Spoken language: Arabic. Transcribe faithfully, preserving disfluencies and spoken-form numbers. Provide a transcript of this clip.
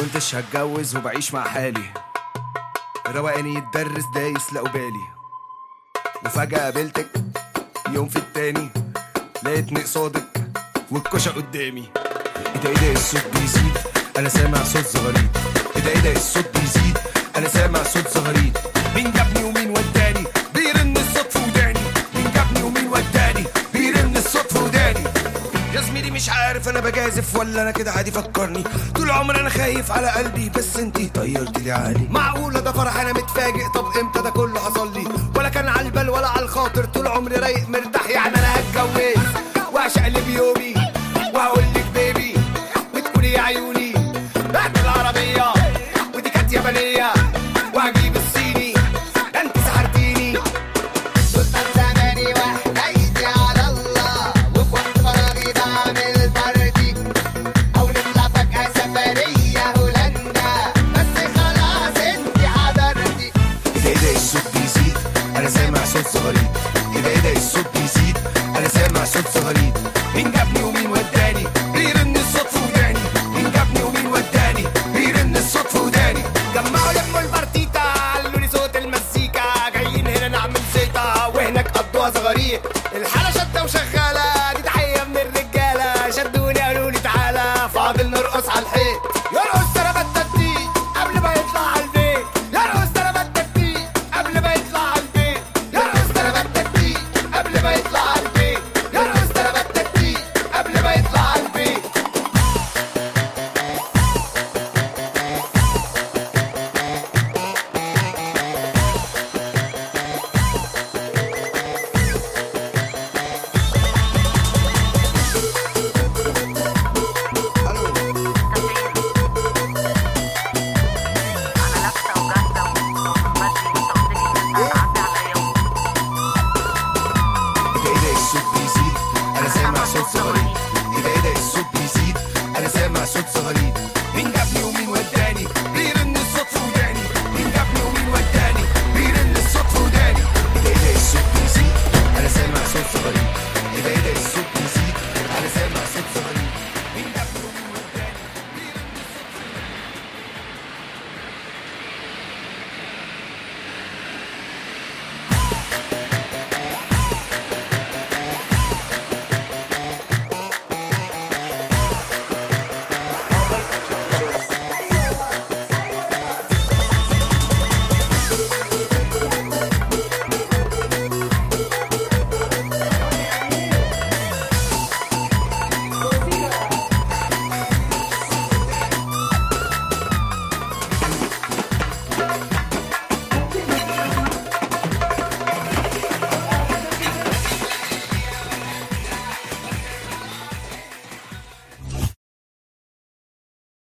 كنتش هتجوز وبعيش مع حالي، روقاني يتدرس دايس لا أبالي، وفجأة قابلتك يوم في التاني لقيتني قصادك والكشة قدامي. ايه ده ايه ده الصوت بيزيد، انا سامع صوت زغاريد. ايه ده ايه ده الصوت بيزيد، انا سامع صوت زغاريد. مين جابني ومين وداني، بيرن الصوت في وداني. مين جابني ومين وداني، بيرن الصوت في وداني. يا زميلي مش عارف انا بجازف ولا انا كده عادي، فكرني طول عمري انا خايف على قلبي، بس انتي طيرتي لي عقلي. معقولة ده فرح انا متفاجئ، طب امتى ده كله حصل لي، ولا كان على البال ولا على الخاطر، طول عمري رايق مرتاح، يعني انا هتجوز